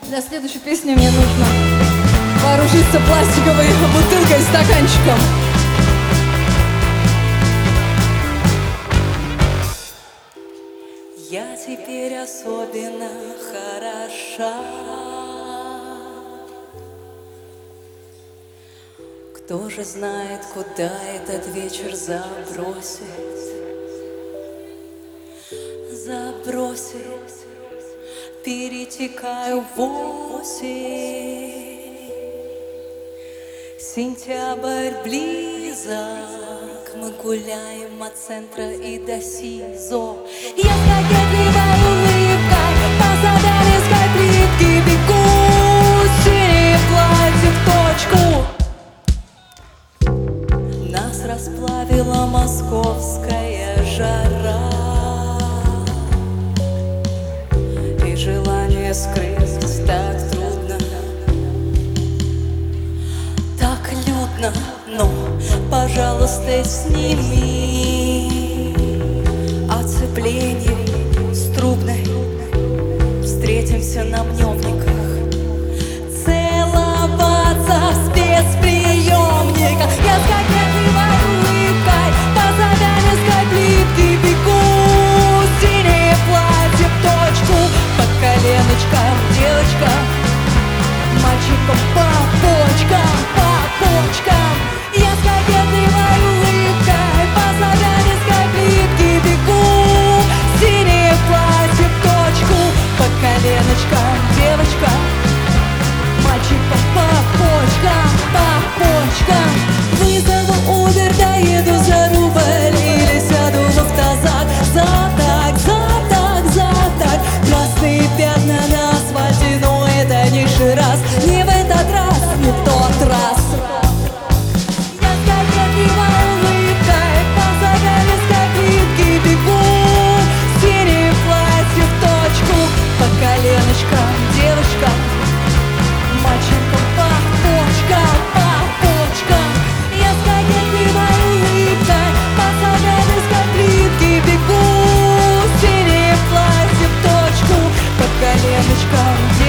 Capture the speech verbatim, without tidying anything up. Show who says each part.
Speaker 1: Для следующей песни мне нужно вооружиться пластиковой бутылкой и стаканчиком.
Speaker 2: Я теперь особенно хороша. Кто же знает, куда этот вечер забросит? Забросит, перетекаю в осень. Сентябрь близок, мы гуляем от центра и до СИЗО. Я с кокетливой улыбкой по Собянинской плитке бегу, синее платье в точку. Нас расплавила московская жара, и желание скрыть так трудно, так людно. Но, пожалуйста, сними оцепление с трубной. Встретимся на мневниках, целоваться в спецприемниках. Я с кокетливой улыбкой по Собянинской плитке бегу, синее платье в точку, по коленочкам девочка, мальчикам по почкам, по почкам. Я с кокетливой улыбкой по Собянинской плитке бегу, синее платье в точку, по коленочкам девочка, мальчикам по почкам, по почкам. Вызову Убер, доеду за рубль или сяду в автозак. За так, за так, за так. Красные пятна на асфальте, но это лишний раз. Не в этот раз, не в тот раз. Я с кокетливой улыбкой по Собянинской плитке бегу, синее платье в точку, по коленочкам девочка, мальчикам по почкам, по почкам. Я с кокетливой улыбкой по Собянинской плитке бегу, синее платье в точку, по коленочкам девочка.